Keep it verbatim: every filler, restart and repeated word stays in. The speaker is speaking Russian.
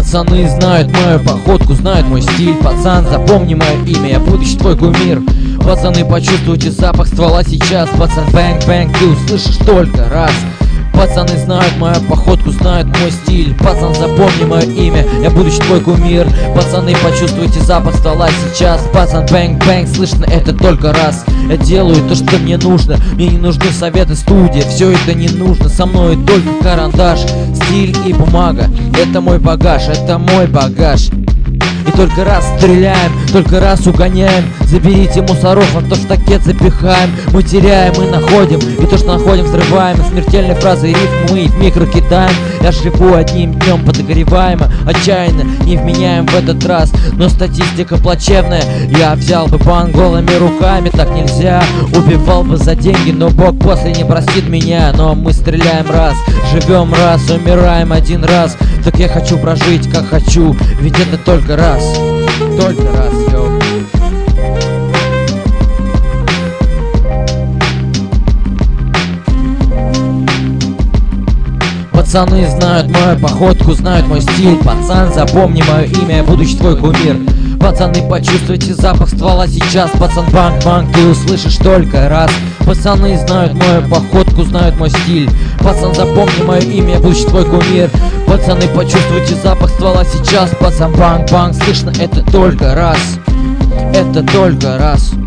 Пацаны знают мою походку, знают мой стиль. Пацан, запомни мое имя, я будущий твой кумир. Пацаны, почувствуйте запах ствола сейчас. Пацан, бэнг-бэнг, ты услышишь только раз. Пацаны знают мою походку, знают мой стиль. Пацан, запомни мое имя, я будущий твой кумир. Пацаны, почувствуйте запах ствола сейчас. Пацан, бэнг-бэнг, слышно это только раз. Я делаю то, что мне нужно. Мне не нужны советы студии, все это не нужно. Со мной только карандаш, стиль и бумага. Это мой багаж, это мой багаж. И только раз стреляем, только раз угоняем. Заберите мусоров, а то в пакет запихаем. Мы теряем и находим, и то, что находим, взрываем. Смертельные фразы и рифмы мы в микро кидаем. Я живу одним днем подогреваемо, отчаянно не вменяем в этот раз. Но статистика плачевная. Я взял бы бан голыми руками, так нельзя. Убивал бы за деньги, но Бог после не простит меня. Но мы стреляем раз, живем раз, умираем один раз. Так я хочу прожить, как хочу, ведь это только раз. Только раз, йоу. Пацаны знают мою походку, знают мой стиль. Пацан, запомни мое имя, я будущий твой кумир. Пацаны, почувствуйте запах ствола сейчас. Пацан, банк-банк, ты услышишь только раз. Пацаны знают мою походку, знают мой стиль. Пацан, запомни мое имя, я будущий твой кумир. Пацаны, почувствуйте запах ствола сейчас. Пацан, банк-банк, слышно это только раз. Это только раз.